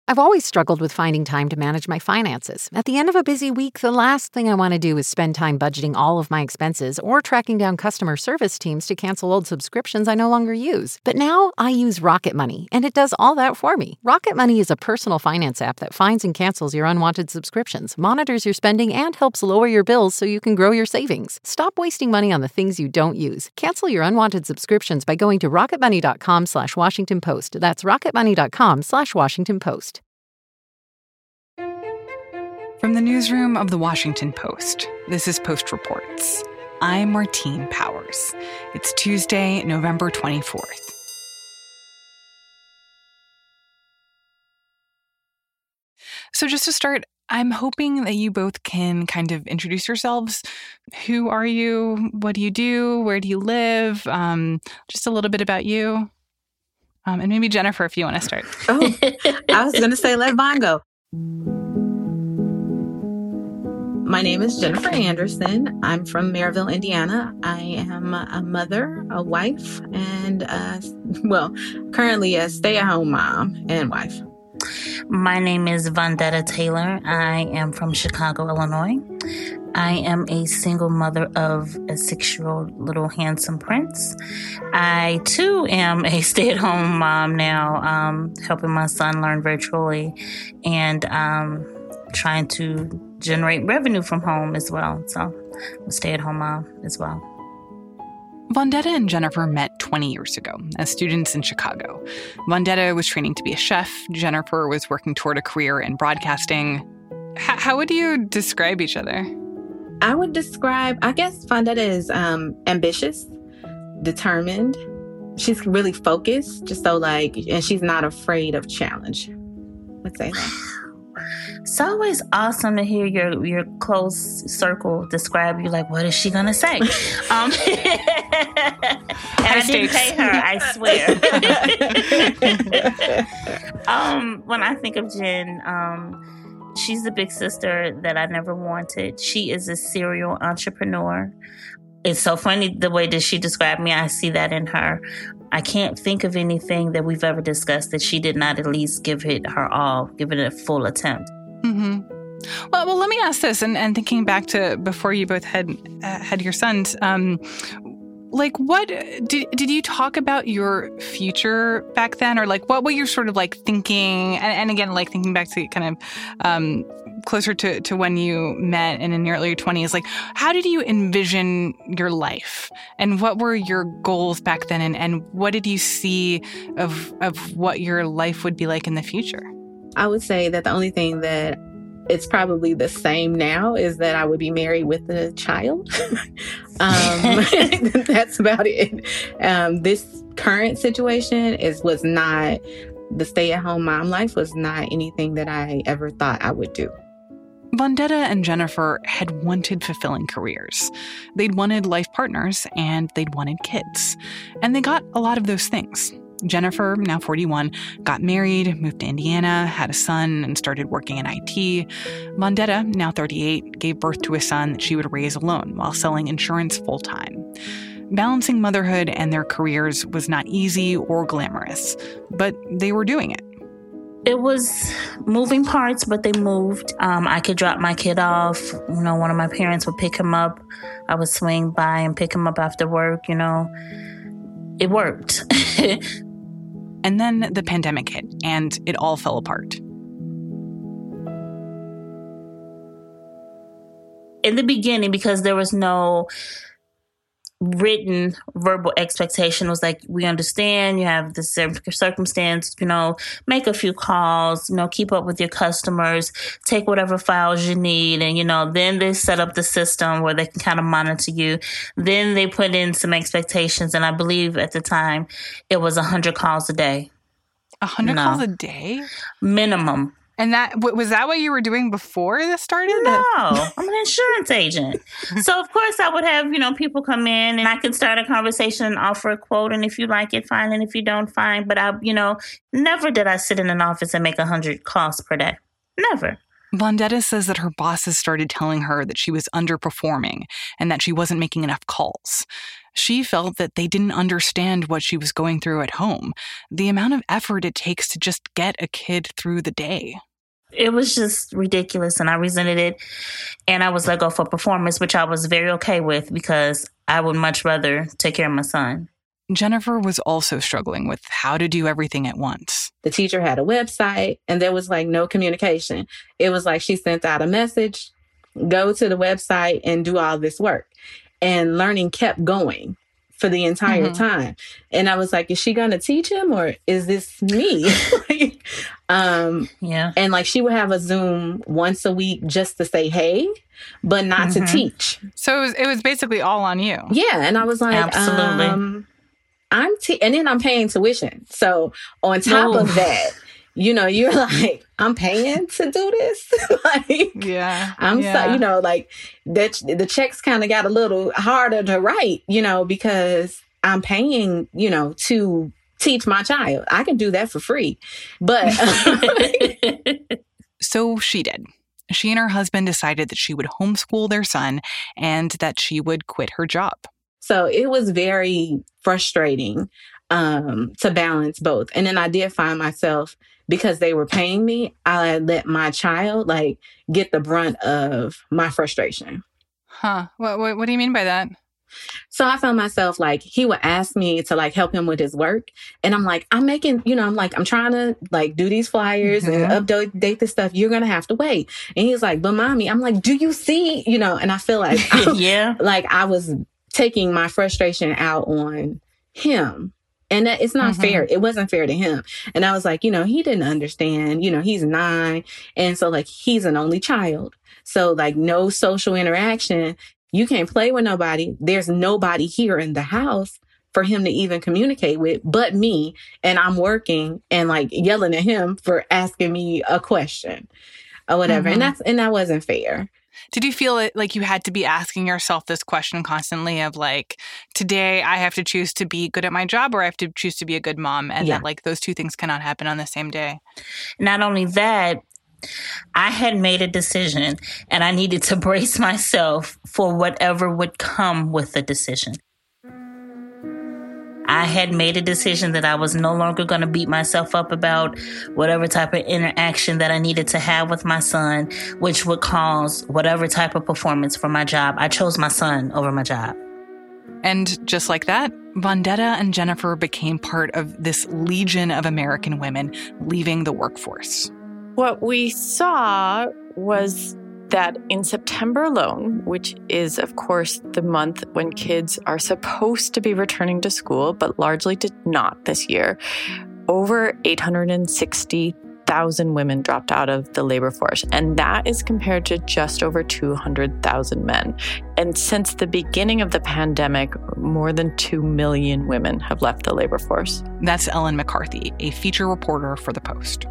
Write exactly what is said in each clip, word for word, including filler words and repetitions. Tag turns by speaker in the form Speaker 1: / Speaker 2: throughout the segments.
Speaker 1: I've always struggled with finding time to manage my finances. At the end of a busy week, the last thing I want to do is spend time budgeting all of my expenses or tracking down customer service teams to cancel old subscriptions I no longer use. But now I use Rocket Money, and it does all that for me. Rocket Money is a personal finance app that finds and cancels your unwanted subscriptions, monitors your spending, and helps lower your bills so you can grow your savings. Stop wasting money on the things you don't use. Cancel your unwanted subscriptions by going to rocketmoney.com slash Washington Post. That's rocketmoney.com slash Washington Post.
Speaker 2: From the newsroom of The Washington Post, this is Post Reports. I'm Martine Powers. It's Tuesday, November twenty-fourth. So just to start, I'm hoping that you both can kind of introduce yourselves. Who are you? What do you do? Where do you live? Um, just a little bit about you. Um, and maybe Jennifer, if you want to start.
Speaker 3: Oh, I was going to say, let Vaughn go. My name is Jennifer Anderson. I'm from Maryville, Indiana. I am a mother, a wife, and, uh, well, currently a stay-at-home mom and wife.
Speaker 4: My name is Vendetta Taylor. I am from Chicago, Illinois. I am a single mother of a six-year-old little handsome prince. I, too, am a stay-at-home mom now, um, helping my son learn virtually and um, trying to generate revenue from home as well. So I'm a stay-at-home mom as well.
Speaker 2: Vendetta and Jennifer met twenty years ago as students in Chicago. Vendetta was training to be a chef. Jennifer was working toward a career in broadcasting. H- how would you describe each other?
Speaker 3: I would describe, I guess Vendetta is um, ambitious, determined. She's really focused, just so like, and she's not afraid of challenge. Let's say that.
Speaker 4: It's always awesome to hear your, your close circle describe you. Like, what is she going to say? um, and I didn't pay her, I swear. um, when I think of Jen, um, she's the big sister that I never wanted. She is a serial entrepreneur. It's so funny the way that she described me. I see that in her. I can't think of anything that we've ever discussed that she did not at least give it her all, give it a full attempt.
Speaker 2: Mm-hmm. Well, well, let me ask this, and, and thinking back to before you both had uh, had your sons, um, like, what did did you talk about your future back then, or like what were you sort of like thinking? And, and again, like thinking back to kind of um, closer to, to when you met and in your early twenties, like how did you envision your life, and what were your goals back then, and, and what did you see of of what your life would be like in the future?
Speaker 3: I would say that the only thing that it's probably the same now is that I would be married with a child. um, that's about it. Um, this current situation is was not, the stay-at-home mom life was not anything that I ever thought I would do.
Speaker 2: Vendetta and Jennifer had wanted fulfilling careers. They'd wanted life partners, and they'd wanted kids. And they got a lot of those things. Jennifer, now forty-one, got married, moved to Indiana, had a son, and started working in I T. Vendetta, now thirty-eight, gave birth to a son that she would raise alone while selling insurance full-time. Balancing motherhood and their careers was not easy or glamorous, but they were doing it.
Speaker 4: It was moving parts, but they moved. Um, I could drop my kid off. You know, one of my parents would pick him up. I would swing by and pick him up after work, you know. It worked.
Speaker 2: And then the pandemic hit, and it all fell apart.
Speaker 4: In the beginning, because there was no written verbal expectation, it was like, we understand you have this circumstance, you know, make a few calls, you know, keep up with your customers, take whatever files you need. And, you know, then they set up the system where they can kind of monitor you. Then they put in some expectations. And I believe at the time it was a hundred calls a day.
Speaker 2: A hundred
Speaker 4: No.
Speaker 2: calls a day?
Speaker 4: Minimum.
Speaker 2: And that w- was that what you were doing before this started?
Speaker 4: No, I'm an insurance agent. So, of course, I would have, you know, people come in and I can start a conversation and offer a quote. And if you like it, fine. And if you don't, fine. But, I, you know, never did I sit in an office and make one hundred calls per day. Never.
Speaker 2: Vendetta says that her bosses started telling her that she was underperforming and that she wasn't making enough calls. She felt that they didn't understand what she was going through at home, the amount of effort it takes to just get a kid through the day.
Speaker 4: It was just ridiculous, and I resented it. And I was let go for performance, which I was very okay with because I would much rather take care of my son.
Speaker 2: Jennifer was also struggling with how to do everything at once.
Speaker 3: The teacher had a website, and there was like no communication. It was like she sent out a message, go to the website and do all this work. And learning kept going for the entire mm-hmm. time. And I was like, is she going to teach him or is this me? like, um,
Speaker 4: yeah.
Speaker 3: And like she would have a Zoom once a week just to say, hey, but not mm-hmm. to teach.
Speaker 2: So it was, it was basically all on you.
Speaker 3: Yeah. And I was like,
Speaker 4: absolutely.
Speaker 3: Um, I'm te- and then I'm paying tuition. So on top
Speaker 2: Ooh.
Speaker 3: of that, you know, you're like, I'm paying to do this. like,
Speaker 2: yeah,
Speaker 3: I'm
Speaker 2: yeah.
Speaker 3: so, you know, like that. The checks kind of got a little harder to write, you know, because I'm paying, you know, to teach my child. I can do that for free, but
Speaker 2: so she did. She and her husband decided that she would homeschool their son and that she would quit her job.
Speaker 3: So it was very frustrating um, to balance both. And then I did find myself, because they were paying me, I let my child like get the brunt of my frustration.
Speaker 2: Huh. What, what, what do you mean by that?
Speaker 3: So I found myself like, he would ask me to like help him with his work. And I'm like, I'm making, you know, I'm like, I'm trying to like do these flyers mm-hmm. and update this stuff. You're going to have to wait. And he's like, but mommy, I'm like, do you see, you know, and I feel like,
Speaker 4: yeah,
Speaker 3: like I was taking my frustration out on him. And that, it's not mm-hmm. fair. It wasn't fair to him. And I was like, you know, he didn't understand, you know, he's nine. And so like, he's an only child. So like no social interaction. You can't play with nobody. There's nobody here in the house for him to even communicate with but me. And I'm working and like yelling at him for asking me a question or whatever. Mm-hmm. And that's, and that wasn't fair.
Speaker 2: Did you feel it like you had to be asking yourself this question constantly of like, today I have to choose to be good at my job or I have to choose to be a good mom, and yeah. that like those two things cannot happen on the same day?
Speaker 4: Not only that, I had made a decision and I needed to brace myself for whatever would come with the decision. I had made a decision that I was no longer going to beat myself up about whatever type of interaction that I needed to have with my son, which would cause whatever type of performance for my job. I chose my son over my job.
Speaker 2: And just like that, Vandetta and Jennifer became part of this legion of American women leaving the workforce.
Speaker 5: What we saw was that in September alone, which is, of course, the month when kids are supposed to be returning to school, but largely did not this year, over eight hundred sixty thousand women dropped out of the labor force. And that is compared to just over two hundred thousand men. And since the beginning of the pandemic, more than two million women have left the labor force.
Speaker 2: That's Ellen McCarthy, a feature reporter for The Post.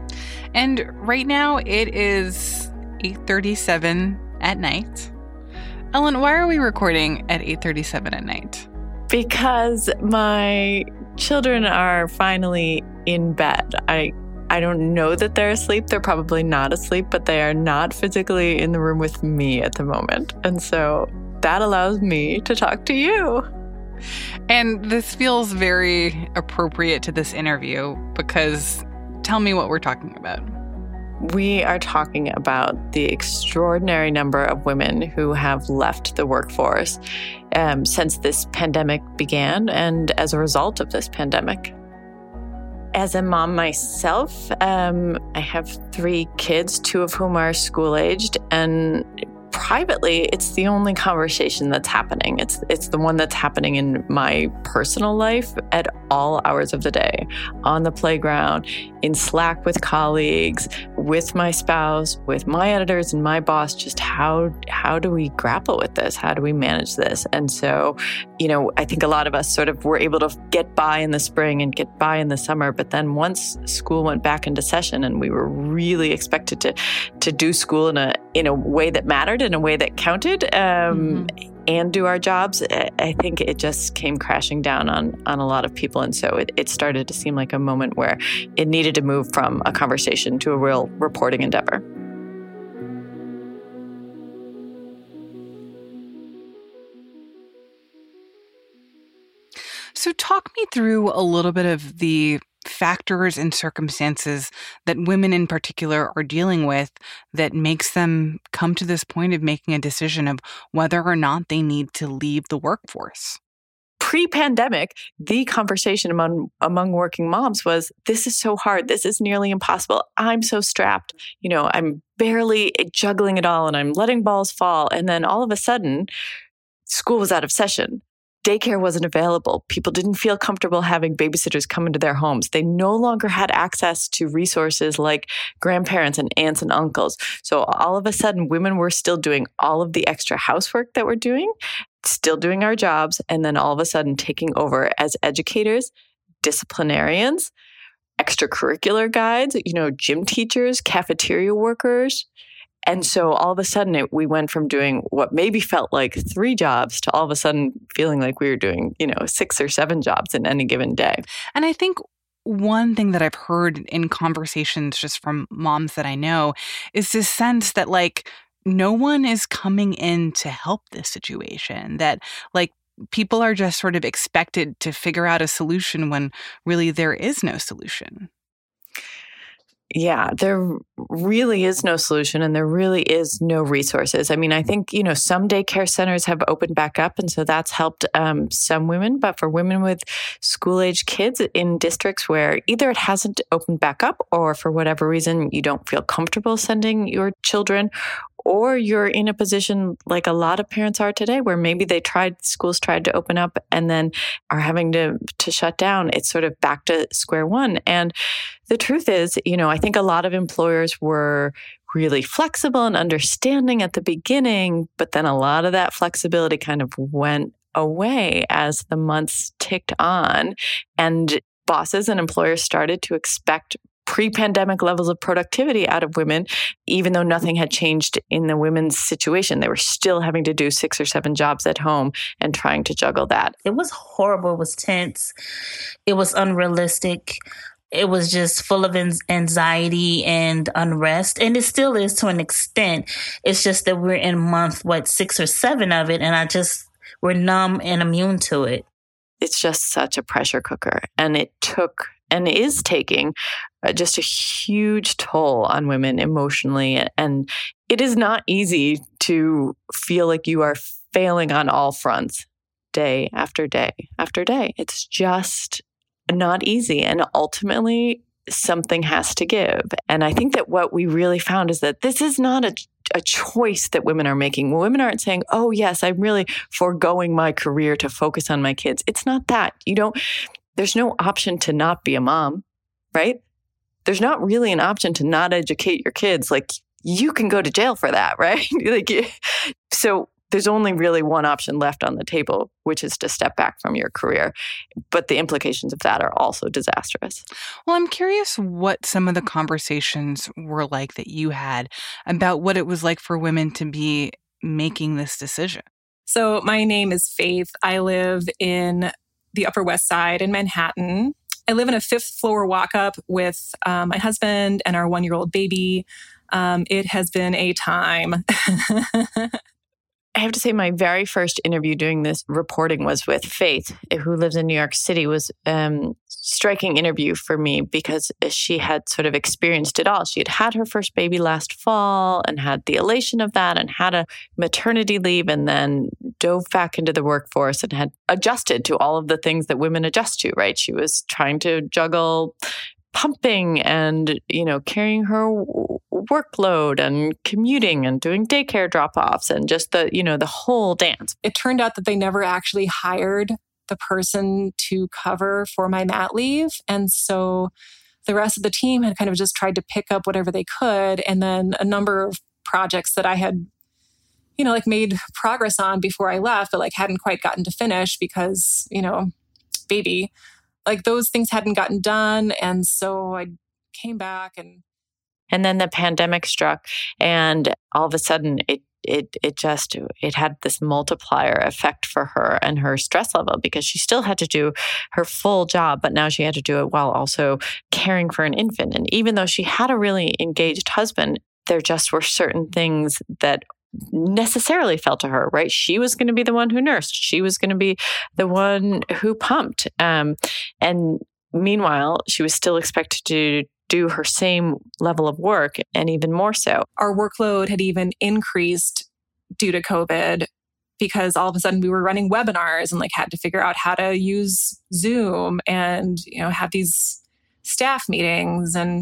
Speaker 2: And right now it is eight thirty-seven at night. Ellen, why are we recording at eight thirty-seven at night?
Speaker 5: Because my children are finally in bed. I I don't know that they're asleep. They're probably not asleep, but they are not physically in the room with me at the moment. And so that allows me to talk to you.
Speaker 2: And this feels very appropriate to this interview because tell me what we're talking about.
Speaker 5: We are talking about the extraordinary number of women who have left the workforce um, since this pandemic began and as a result of this pandemic. As a mom myself, um, I have three kids, two of whom are school-aged, and privately, it's the only conversation that's happening. It's it's the one that's happening in my personal life at all hours of the day, on the playground, in Slack with colleagues, with my spouse, with my editors and my boss. Just how how do we grapple with this? How do we manage this? And so, you know, I think a lot of us sort of were able to get by in the spring and get by in the summer. But then once school went back into session and we were really expected to to do school in a in a way that mattered, in a way that counted, um, mm-hmm. and do our jobs, I think it just came crashing down on on a lot of people. And so it, it started to seem like a moment where it needed to move from a conversation to a real reporting endeavor.
Speaker 2: through a little bit of the factors and circumstances that women in particular are dealing with that makes them come to this point of making a decision of whether or not they need to leave the workforce?
Speaker 5: Pre-pandemic, the conversation among among working moms was, this is so hard. This is nearly impossible. I'm so strapped. You know, I'm barely juggling it all and I'm letting balls fall. And then all of a sudden, school was out of session. Daycare wasn't available. People didn't feel comfortable having babysitters come into their homes. They no longer had access to resources like grandparents and aunts and uncles. So all of a sudden, women were still doing all of the extra housework that we're doing, still doing our jobs, and then all of a sudden taking over as educators, disciplinarians, extracurricular guides, you know, gym teachers, cafeteria workers. And so all of a sudden it, we went from doing what maybe felt like three jobs to all of a sudden feeling like we were doing, you know, six or seven jobs in any given day.
Speaker 2: And I think one thing that I've heard in conversations just from moms that I know is this sense that like no one is coming in to help this situation, that like people are just sort of expected to figure out a solution when really there is no solution.
Speaker 5: Yeah, there really is no solution and there really is no resources. I mean, I think, you know, some daycare centers have opened back up and so that's helped um, some women. But for women with school-age kids in districts where either it hasn't opened back up or for whatever reason you don't feel comfortable sending your children, or you're in a position like a lot of parents are today where maybe they tried, schools tried to open up and then are having to, to shut down. It's sort of back to square one. And the truth is, you know, I think a lot of employers were really flexible and understanding at the beginning, but then a lot of that flexibility kind of went away as the months ticked on and bosses and employers started to expect pre-pandemic levels of productivity out of women, even though nothing had changed in the women's situation. They were still having to do six or seven jobs at home and trying to juggle that.
Speaker 4: It was horrible. It was tense. It was unrealistic. It was just full of anxiety and unrest. And it still is to an extent. It's just that we're in month, what, six or seven of it. And I just, we're numb and immune to it.
Speaker 5: It's just such a pressure cooker. And it took and is taking uh, just a huge toll on women emotionally. And it is not easy to feel like you are failing on all fronts day after day after day. It's just not easy. And ultimately, something has to give. And I think that what we really found is that this is not a a choice that women are making. Women aren't saying, oh, yes, I'm really foregoing my career to focus on my kids. It's not that. You don't, there's no option to not be a mom, right? There's not really an option to not educate your kids. Like you can go to jail for that, right? like, so there's only really one option left on the table, which is to step back from your career. But the implications of that are also disastrous.
Speaker 2: Well, I'm curious what some of the conversations were like that you had about what it was like for women to be making this decision.
Speaker 6: So my name is Faith. I live in the Upper West Side in Manhattan. I live in a fifth floor walk-up with um, my husband and our one-year-old baby. Um, it has been a time.
Speaker 5: I have to say my very first interview doing this reporting was with Faith, who lives in New York City, was um, striking interview for me because she had sort of experienced it all. She had had her first baby last fall and had the elation of that and had a maternity leave and then dove back into the workforce and had adjusted to all of the things that women adjust to, right? She was trying to juggle pumping and, you know, carrying her workload and commuting and doing daycare drop-offs and just the, you know, the whole dance.
Speaker 6: It turned out that they never actually hired the person to cover for my mat leave. And so the rest of the team had kind of just tried to pick up whatever they could. And then a number of projects that I had, you know, like made progress on before I left, but like hadn't quite gotten to finish because, you know, baby, like those things hadn't gotten done. And so I came back and
Speaker 5: And then the pandemic struck and all of a sudden it it it just it had this multiplier effect for her and her stress level because she still had to do her full job, but now she had to do it while also caring for an infant. And even though she had a really engaged husband, there just were certain things that necessarily fell to her, right? She was going to be the one who nursed. She was going to be the one who pumped. Um, and meanwhile, she was still expected to do her same level of work and even more so.
Speaker 6: Our workload had even increased due to COVID because all of a sudden we were running webinars and like had to figure out how to use Zoom and, you know, have these staff meetings, and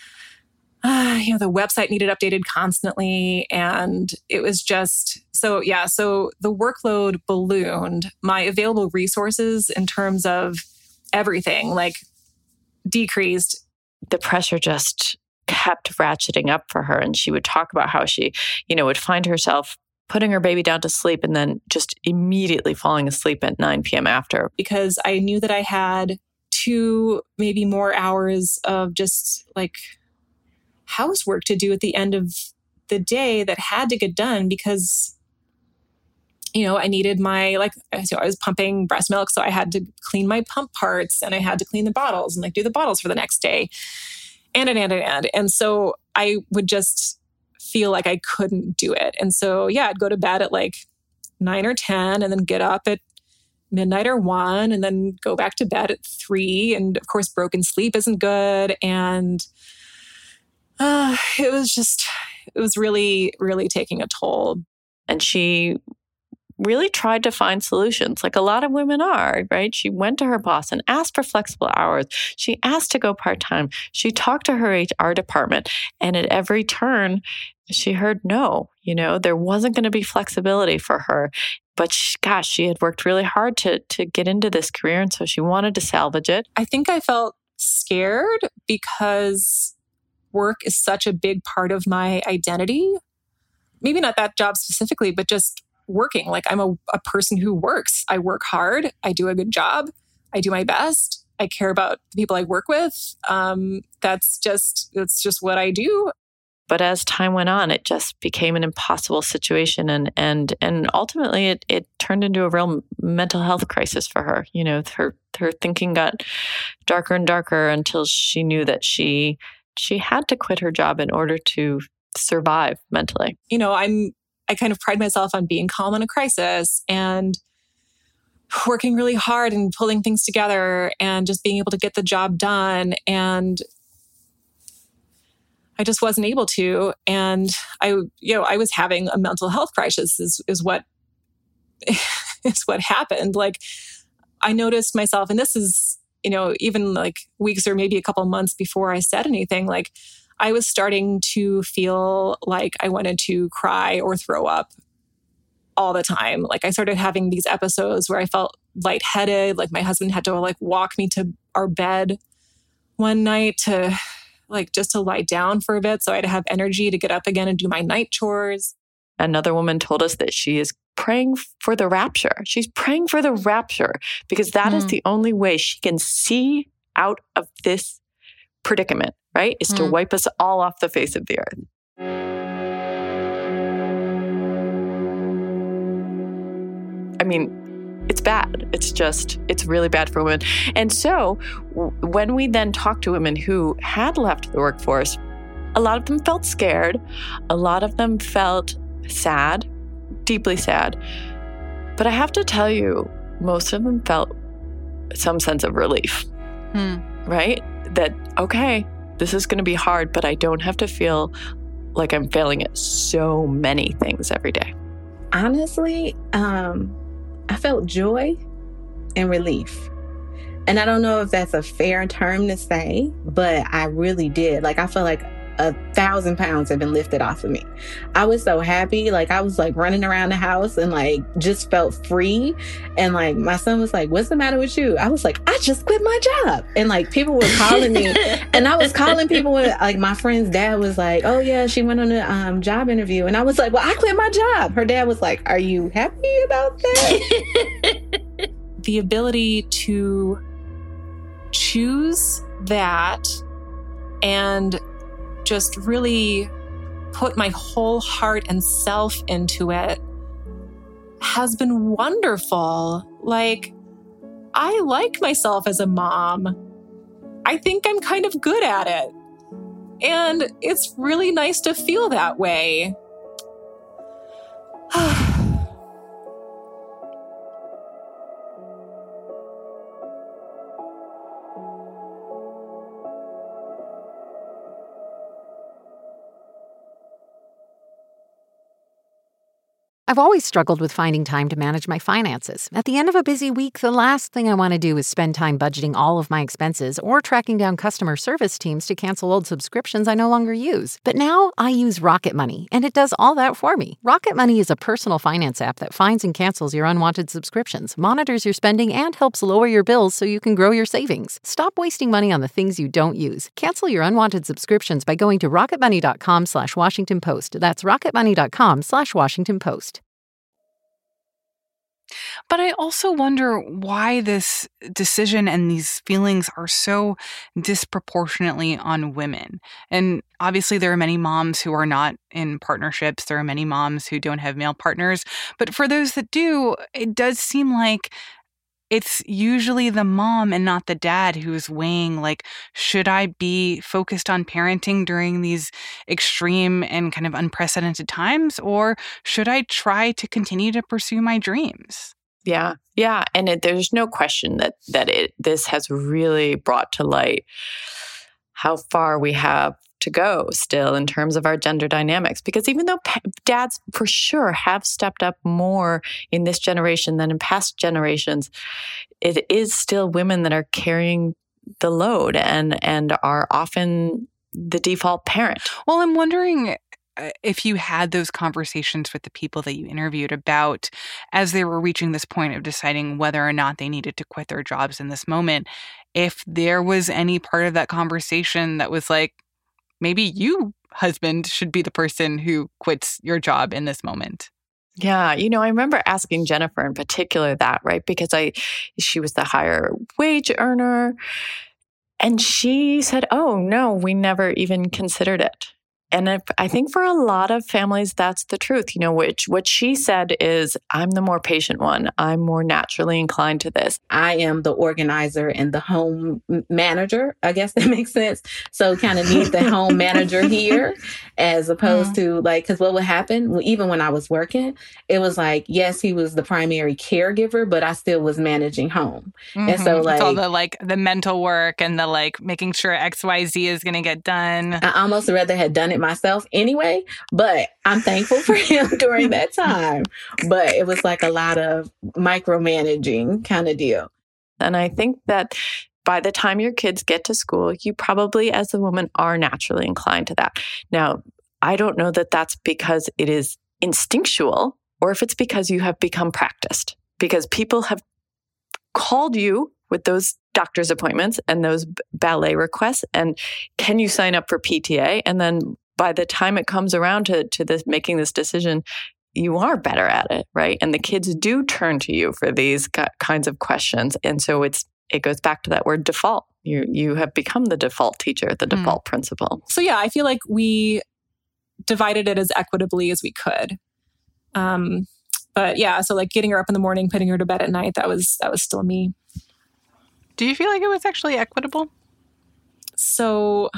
Speaker 6: uh, you know, the website needed updated constantly. And it was just, so yeah, so the workload ballooned. My available resources in terms of everything like decreased.
Speaker 5: The pressure just kept ratcheting up for her. And she would talk about how she, you know, would find herself putting her baby down to sleep and then just immediately falling asleep at nine p.m. after.
Speaker 6: Because I knew that I had two, maybe more hours of just like housework to do at the end of the day that had to get done because, you know, I needed my, like, so I was pumping breast milk. So I had to clean my pump parts and I had to clean the bottles and like do the bottles for the next day and, and, and, and, and. And so I would just feel like I couldn't do it. And so, yeah, I'd go to bed at like nine or ten and then get up at midnight or one and then go back to bed at three. And of course, broken sleep isn't good. And uh, it was just, it was really, really taking a toll.
Speaker 5: And she really tried to find solutions like a lot of women are, right? She went to her boss and asked for flexible hours. She asked to go part-time. She talked to her H R department. And at every turn, she heard no. You know, there wasn't going to be flexibility for her. But she, gosh, she had worked really hard to to get into this career. And so she wanted to salvage it.
Speaker 6: I think I felt scared because work is such a big part of my identity. Maybe not that job specifically, but just working. Like I'm a, a person who works. I work hard. I do a good job. I do my best. I care about the people I work with. Um, that's just, that's just what I do.
Speaker 5: But as time went on, it just became an impossible situation. And and and ultimately it it turned into a real mental health crisis for her. You know, her her thinking got darker and darker until she knew that she she had to quit her job in order to survive mentally.
Speaker 6: You know, I'm I kind of pride myself on being calm in a crisis and working really hard and pulling things together and just being able to get the job done. And I just wasn't able to. And I, you know, I was having a mental health crisis is, is what, is what happened. Like I noticed myself, and this is, you know, even like weeks or maybe a couple months before I said anything, like I was starting to feel like I wanted to cry or throw up all the time. Like I started having these episodes where I felt lightheaded. Like my husband had to like walk me to our bed one night to like just to lie down for a bit so I'd have energy to get up again and do my night chores.
Speaker 5: Another woman told us that she is praying for the rapture. She's praying for the rapture because that mm. is the only way she can see out of this predicament, right? Is mm. to wipe us all off the face of the earth. I mean, it's bad. It's just, it's really bad for women. And so w- when we then talked to women who had left the workforce, a lot of them felt scared. A lot of them felt sad, deeply sad. But I have to tell you, most of them felt some sense of relief, hmm. right? That, okay, this is going to be hard, but I don't have to feel like I'm failing at so many things every day.
Speaker 3: Honestly, um, I felt joy and relief. And I don't know if that's a fair term to say, but I really did. Like, I felt like a thousand pounds had been lifted off of me. I was so happy. Like, I was like running around the house and like just felt free. And like, my son was like, what's the matter with you? I was like, I just quit my job. And like, people were calling me and I was calling people with like, my friend's dad was like, oh yeah, she went on a um, job interview. And I was like, well, I quit my job. Her dad was like, are you happy about that?
Speaker 6: The ability to choose that and just really put my whole heart and self into it has been wonderful. Like, I like myself as a mom. I think I'm kind of good at it. And it's really nice to feel that way.
Speaker 1: I've always struggled with finding time to manage my finances. At the end of a busy week, the last thing I want to do is spend time budgeting all of my expenses or tracking down customer service teams to cancel old subscriptions I no longer use. But now I use Rocket Money, and it does all that for me. Rocket Money is a personal finance app that finds and cancels your unwanted subscriptions, monitors your spending, and helps lower your bills so you can grow your savings. Stop wasting money on the things you don't use. Cancel your unwanted subscriptions by going to rocketmoney.com slash Washington Post. That's rocketmoney.com slash Washington Post.
Speaker 2: But I also wonder why this decision and these feelings are so disproportionately on women. And obviously, there are many moms who are not in partnerships. There are many moms who don't have male partners. But for those that do, it does seem like it's usually the mom and not the dad who's weighing, like, should I be focused on parenting during these extreme and kind of unprecedented times, or should I try to continue to pursue my dreams?
Speaker 5: Yeah, yeah, and it, there's no question that that it this has really brought to light how far we have to go still in terms of our gender dynamics. Because even though pa- dads for sure have stepped up more in this generation than in past generations, it is still women that are carrying the load and and are often the default parent.
Speaker 2: Well, I'm wondering if you had those conversations with the people that you interviewed about, as they were reaching this point of deciding whether or not they needed to quit their jobs in this moment, if there was any part of that conversation that was like, maybe you, husband, should be the person who quits your job in this moment.
Speaker 5: Yeah, you know, I remember asking Jennifer in particular that, right? Because I, she was the higher wage earner. And she said, oh, no, we never even considered it. And if, I think for a lot of families, that's the truth. You know, which what she said is, I'm the more patient one. I'm more naturally inclined to this.
Speaker 3: I am the organizer and the home manager. I guess that makes sense. So kind of need the home manager here as opposed mm-hmm. to like, because what would happen, well, even when I was working, it was like, yes, he was the primary caregiver, but I still was managing home. Mm-hmm. And so like
Speaker 2: it's all the like the mental work and the like making sure X Y Z is going to get done.
Speaker 3: I almost rather had done it myself anyway, but I'm thankful for him during that time. But it was like a lot of micromanaging kind of deal.
Speaker 5: And I think that by the time your kids get to school, you probably, as a woman, are naturally inclined to that. Now, I don't know that that's because it is instinctual or if it's because you have become practiced, because people have called you with those doctor's appointments and those ballet requests. And can you sign up for P T A? And then by the time it comes around to, to this, making this decision, you are better at it, right? And the kids do turn to you for these kinds of questions. And so it's it goes back to that word default. You you have become the default teacher, the default mm. principal.
Speaker 6: So yeah, I feel like we divided it as equitably as we could. Um, but yeah, so like getting her up in the morning, putting her to bed at night, that was that was still me.
Speaker 2: Do you feel like it was actually equitable?
Speaker 6: So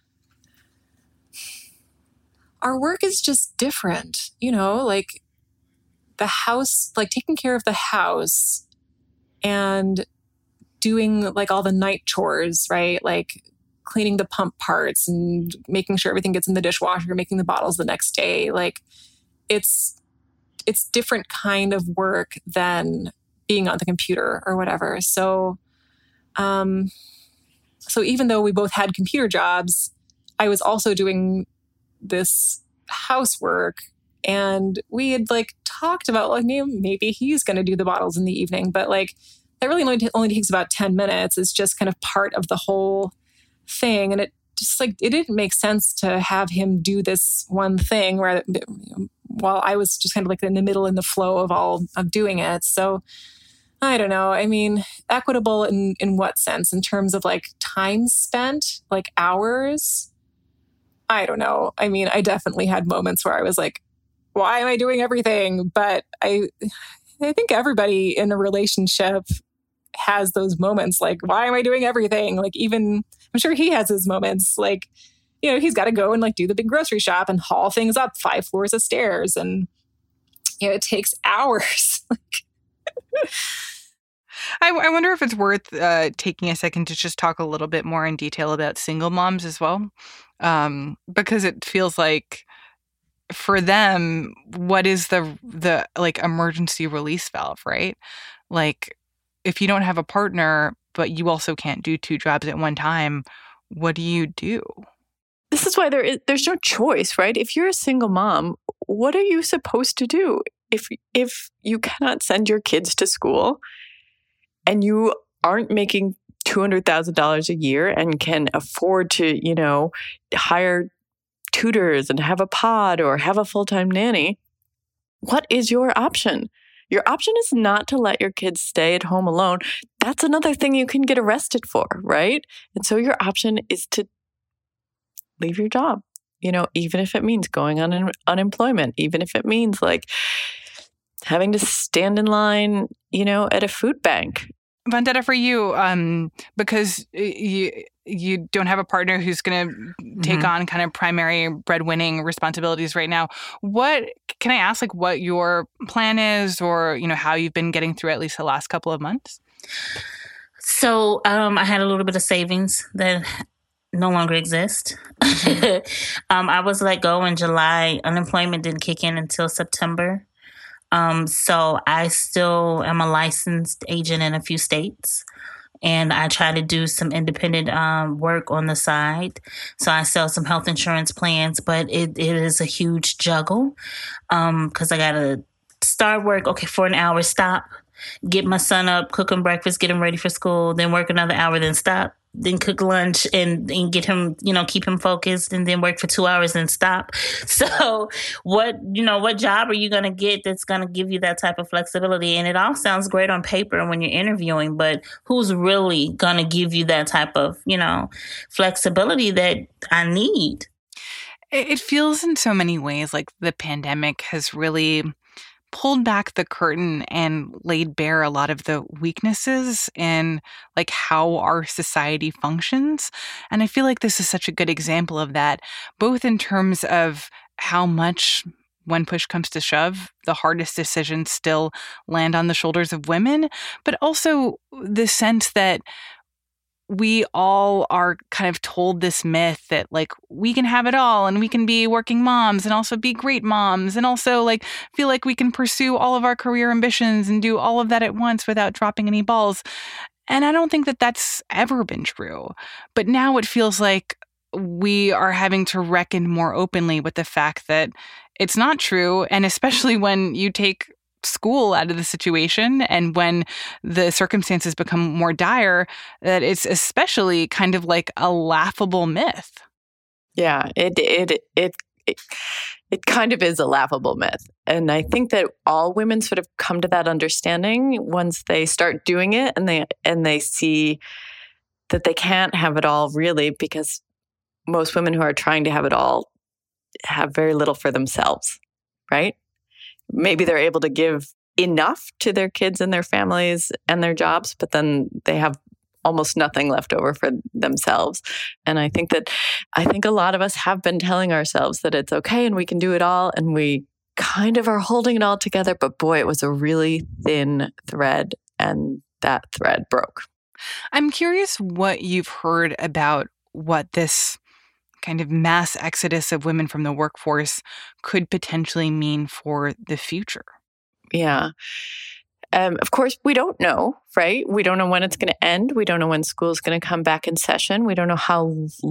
Speaker 6: our work is just different, you know, like the house, like taking care of the house and doing like all the night chores, right? Like cleaning the pump parts and making sure everything gets in the dishwasher, making the bottles the next day. Like it's, it's different kind of work than being on the computer or whatever. So, um, so even though we both had computer jobs, I was also doing this housework, and we had like talked about like maybe he's going to do the bottles in the evening, but like that really only, t- only takes about ten minutes. It's just kind of part of the whole thing. And it just like, it didn't make sense to have him do this one thing where you know, while I was just kind of like in the middle in the flow of all of doing it. So I don't know. I mean, equitable in, in what sense? In terms of like time spent, like hours? I don't know. I mean, I definitely had moments where I was like, why am I doing everything? But I I think everybody in a relationship has those moments like, why am I doing everything? Like even, I'm sure he has his moments like, you know, he's got to go and like do the big grocery shop and haul things up five floors of stairs. And, you know, it takes hours.
Speaker 2: I, I wonder if it's worth uh, taking a second to just talk a little bit more in detail about single moms as well. Um, because it feels like for them, what is the the like emergency release valve, right? Like, if you don't have a partner, but you also can't do two jobs at one time, what do you do?
Speaker 5: This is why there is there's no choice, right? If you're a single mom, what are you supposed to do? If if you cannot send your kids to school and you aren't making two hundred thousand dollars a year and can afford to, you know, hire tutors and have a pod or have a full-time nanny, what is your option? Your option is not to let your kids stay at home alone. That's another thing you can get arrested for, right? And so your option is to leave your job, you know, even if it means going on un- unemployment, even if it means like having to stand in line, you know, at a food bank.
Speaker 2: Vandana, for you, um, because you you don't have a partner who's going to take mm-hmm. on kind of primary breadwinning responsibilities right now, what can I ask, like, what your plan is, or you know how you've been getting through at least the last couple of months?
Speaker 4: So um, I had a little bit of savings that no longer exist. Mm-hmm. um, I was let go in July. Unemployment didn't kick in until September. Um, so I still am a licensed agent in a few states, and I try to do some independent um, work on the side. So I sell some health insurance plans, but it, it is a huge juggle because um, I got to start work, okay, for an hour, stop, get my son up, cook him breakfast, get him ready for school, then work another hour, then stop, then cook lunch and, and get him, you know, keep him focused, and then work for two hours and stop. So what, you know, what job are you going to get that's going to give you that type of flexibility? And it all sounds great on paper when you're interviewing, but who's really going to give you that type of, you know, flexibility that I need?
Speaker 2: It feels in so many ways like the pandemic has really pulled back the curtain and laid bare a lot of the weaknesses in like how our society functions. And I feel like this is such a good example of that, both in terms of how much, when push comes to shove, the hardest decisions still land on the shoulders of women, but also the sense that we all are kind of told this myth that like we can have it all and we can be working moms and also be great moms and also like feel like we can pursue all of our career ambitions and do all of that at once without dropping any balls. And I don't think that that's ever been true. But now it feels like we are having to reckon more openly with the fact that it's not true. And especially when you take school out of the situation and when the circumstances become more dire, that it's especially kind of like a laughable myth.
Speaker 5: Yeah, it it it it, it kind of is a laughable myth. And I think that all women sort of come to that understanding once they start doing it, and they and they see that they can't have it all, really, because most women who are trying to have it all have very little for themselves, right? Maybe they're able to give enough to their kids and their families and their jobs, but then they have almost nothing left over for themselves. And I think that, I think a lot of us have been telling ourselves that it's okay and we can do it all. And we kind of are holding it all together. But boy, it was a really thin thread, and that thread broke.
Speaker 2: I'm curious what you've heard about what this kind of mass exodus of women from the workforce could potentially mean for the future.
Speaker 5: Yeah. Um, of course, we don't know, right? We don't know when it's going to end. We don't know when school's going to come back in session. We don't know how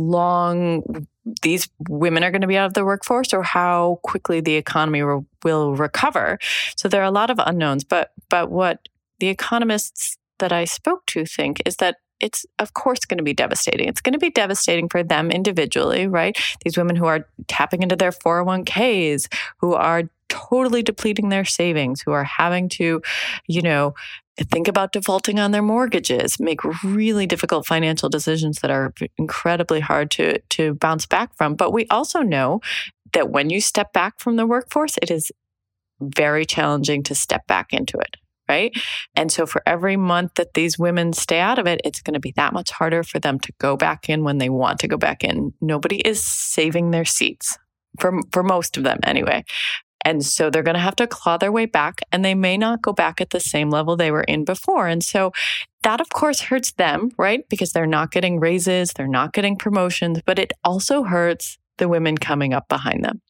Speaker 5: long these women are going to be out of the workforce or how quickly the economy re- will recover. So there are a lot of unknowns. But but what the economists that I spoke to think is that it's, of course, going to be devastating. It's going to be devastating for them individually, right? These women who are tapping into their four oh one k's, who are totally depleting their savings, who are having to, you know, think about defaulting on their mortgages, make really difficult financial decisions that are incredibly hard to, to bounce back from. But we also know that when you step back from the workforce, it is very challenging to step back into it. Right. And so for every month that these women stay out of it, it's going to be that much harder for them to go back in when they want to go back in. Nobody is saving their seats, for, for most of them anyway. And so they're going to have to claw their way back, and they may not go back at the same level they were in before. And so that, of course, hurts them, right? Because they're not getting raises, they're not getting promotions, but it also hurts the women coming up behind them.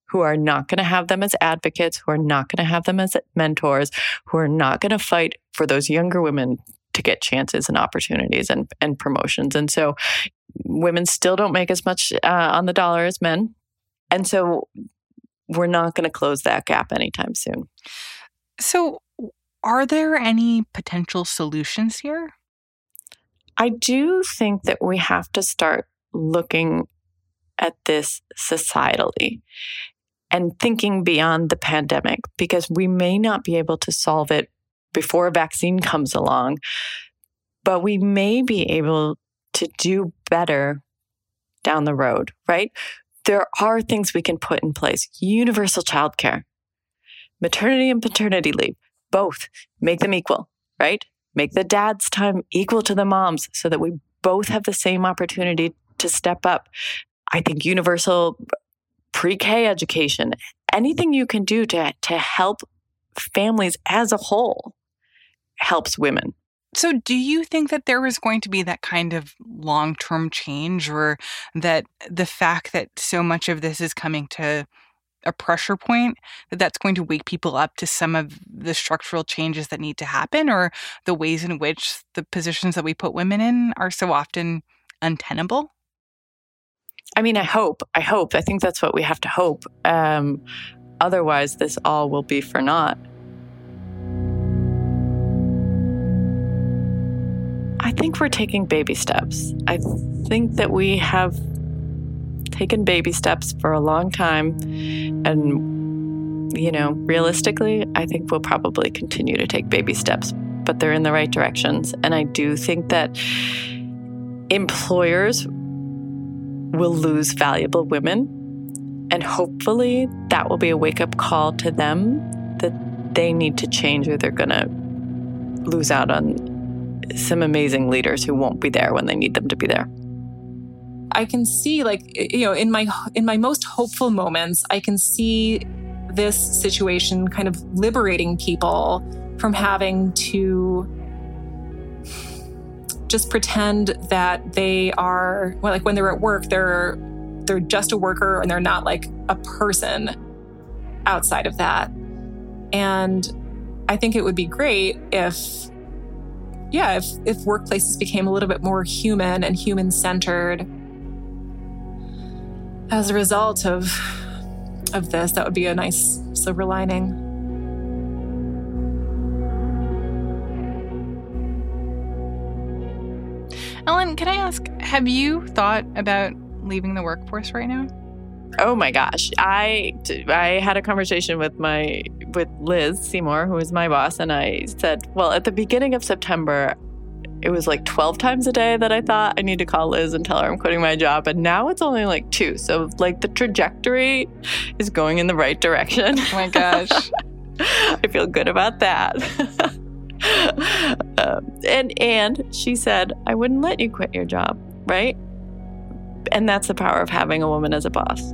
Speaker 5: who are not going to have them as advocates, who are not going to have them as mentors, who are not going to fight for those younger women to get chances and opportunities and, and promotions. And so women still don't make as much uh, on the dollar as men. And so we're not going to close that gap anytime soon.
Speaker 2: So are there any potential solutions here?
Speaker 5: I do think that we have to start looking at this societally and thinking beyond the pandemic, because we may not be able to solve it before a vaccine comes along, but we may be able to do better down the road, right? There are things we can put in place. Universal childcare, maternity and paternity leave, both make them equal, right? Make the dad's time equal to the mom's so that we both have the same opportunity to step up. I think universal pre-K education, anything you can do to, to help families as a whole helps women.
Speaker 2: So do you think that there is going to be that kind of long-term change, or that the fact that so much of this is coming to a pressure point, that that's going to wake people up to some of the structural changes that need to happen, or the ways in which the positions that we put women in are so often untenable?
Speaker 5: I mean, I hope, I hope, I think that's what we have to hope. Um, otherwise, this all will be for naught. I think we're taking baby steps. I think that we have taken baby steps for a long time. And, you know, realistically, I think we'll probably continue to take baby steps, but they're in the right directions. And I do think that employers will lose valuable women. And hopefully that will be a wake-up call to them that they need to change, or they're going to lose out on some amazing leaders who won't be there when they need them to be there.
Speaker 6: I can see, like, you know, in my in my most hopeful moments, I can see this situation kind of liberating people from having to just pretend that they are, well, like when they're at work, they're they're just a worker and they're not like a person outside of that. And I think it would be great if Yeah, if, if workplaces became a little bit more human and human-centered as a result of, of this, that would be a nice silver lining.
Speaker 2: Ellen, can I ask, have you thought about leaving the workforce right now?
Speaker 5: Oh my gosh. I, I had a conversation with my with Liz Seymour, who is my boss, and I said, well, at the beginning of September, it was like twelve times a day that I thought I need to call Liz and tell her I'm quitting my job. And now it's only like two. So like the trajectory is going in the right direction.
Speaker 2: Oh my gosh.
Speaker 5: I feel good about that. um, and and she said, I wouldn't let you quit your job, right? And that's the power of having a woman as a boss.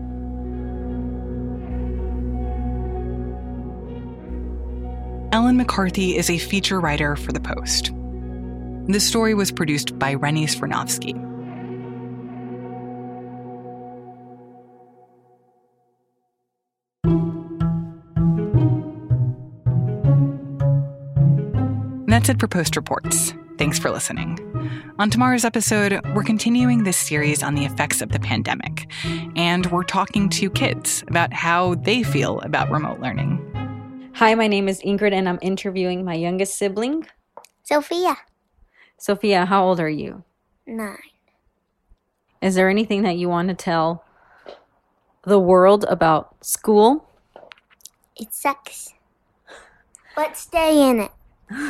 Speaker 2: Ellen McCarthy is a feature writer for The Post. This story was produced by Rennie Svirnovsky. That's it for Post Reports. Thanks for listening. On tomorrow's episode, we're continuing this series on the effects of the pandemic, and we're talking to kids about how they feel about remote learning.
Speaker 7: Hi, my name is Ingrid, and I'm interviewing my youngest sibling,
Speaker 8: Sophia.
Speaker 7: Sophia, how old are you?
Speaker 8: Nine.
Speaker 7: Is there anything that you want to tell the world about school?
Speaker 8: It sucks. But stay in it.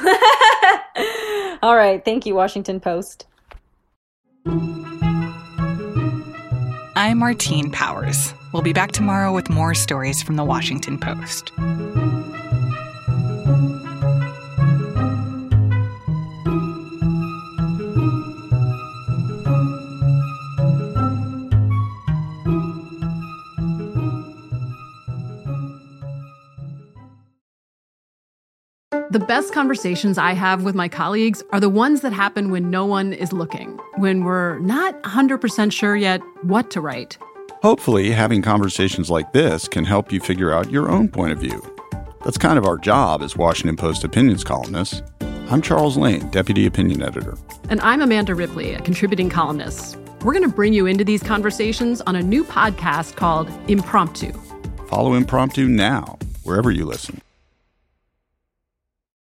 Speaker 7: All right. Thank you, Washington Post.
Speaker 2: I'm Martine Powers. We'll be back tomorrow with more stories from the Washington Post.
Speaker 9: The best conversations I have with my colleagues are the ones that happen when no one is looking, when we're not one hundred percent sure yet what to write.
Speaker 10: Hopefully, having conversations like this can help you figure out your own point of view. That's kind of our job as Washington Post opinions columnists. I'm Charles Lane, Deputy Opinion Editor.
Speaker 9: And I'm Amanda Ripley, a contributing columnist. We're going to bring you into these conversations on a new podcast called Impromptu.
Speaker 10: Follow Impromptu now, wherever you listen.